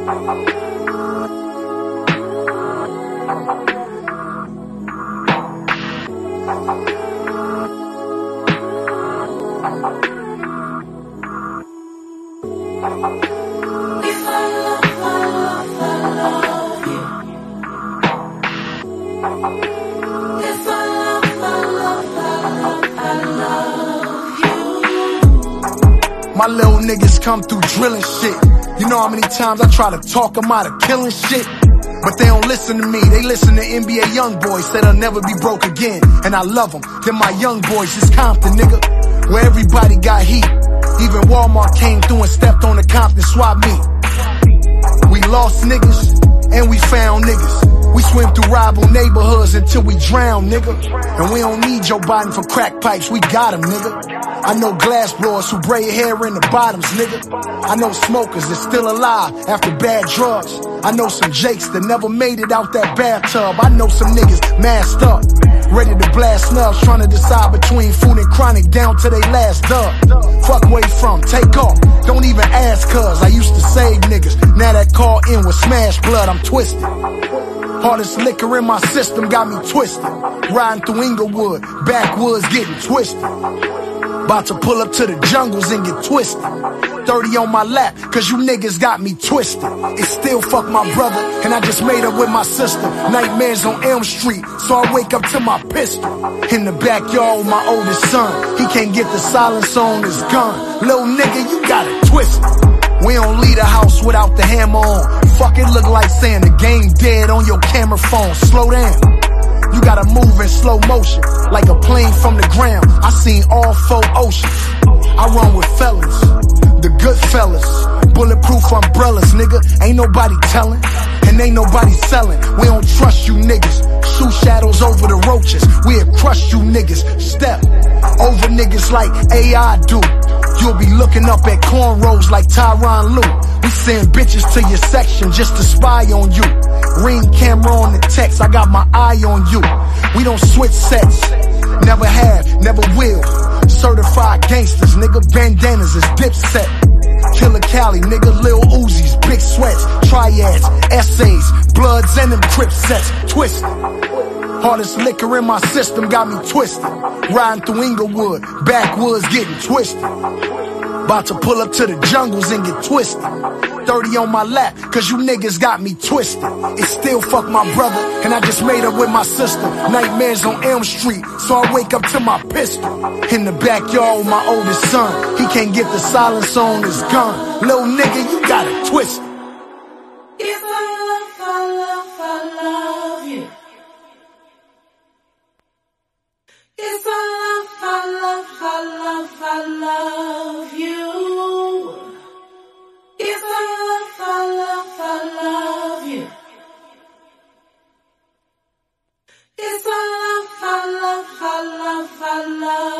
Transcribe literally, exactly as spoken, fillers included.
My little niggas come through drilling shit. You know how many times I try to talk them out of killing shit? But they don't listen to me, they listen to N B A YoungBoy, say they'll never be broke again. And I love them, then my young boys is Compton, nigga, where everybody got heat. Even Walmart came through and stepped on the Compton swap meet. We lost niggas, and we found niggas. We swim through rival neighborhoods until we drown, nigga. And we don't need Joe Biden for crack pipes, we got him, nigga. I know glass blowers who braid hair in the bottoms, nigga. I know smokers that's still alive after bad drugs. I know some Jakes that never made it out that bathtub. I know some niggas masked up, ready to blast snubs, trying to decide between food and chronic down to they last dub. Fuck where you from, take off, don't even ask cuz I used to save niggas. Now that call in with smash blood, I'm twisted. Hardest liquor in my system got me twisted. Riding through Inglewood, backwoods getting twisted. About to pull up to the jungles and get twisted. thirty on my lap, cause you niggas got me twisted. It still fuck my brother, and I just made up with my sister. Nightmares on Elm Street, so I wake up to my pistol. In the backyard with my oldest son, he can't get the silence on his gun. Little nigga, you got it twisted. We don't leave the house without the hammer on. Fuck it look like saying the game dead on your camera phone. Slow down. You gotta move in slow motion, like a plane from the ground. I seen all four oceans. I run with fellas, the good fellas. Bulletproof umbrellas, nigga. Ain't nobody telling, and ain't nobody selling. We don't trust you niggas. Shoot shadows over the roaches. We'll crush you niggas. Step over niggas like A I do. You'll be looking up at cornrows like Tyronn Lue. We send bitches to your section just to spy on you. Ring camera on the text, I got my eye on you. We don't switch sets, never have, never will. Certified gangsters, nigga, bandanas is Dipset. Killer Cali, nigga, Lil Uzis, big sweats, triads, essays, bloods and them crip sets, twisted. Hardest liquor in my system got me twisted. Riding through Inglewood, backwoods getting twisted. About to pull up to the jungles and get twisted. thirty on my lap, cause you niggas got me twisted. It still fuck my brother, and I just made up with my sister. Nightmares on Elm Street, so I wake up to my pistol. In the backyard with my oldest son, he can't get the silence on his gun. Little nigga, you got it twisted. If I love, I love, I love you. If I love, I love, I love, I love you. If I love, I love, I love you. If I love, I love, I love, I love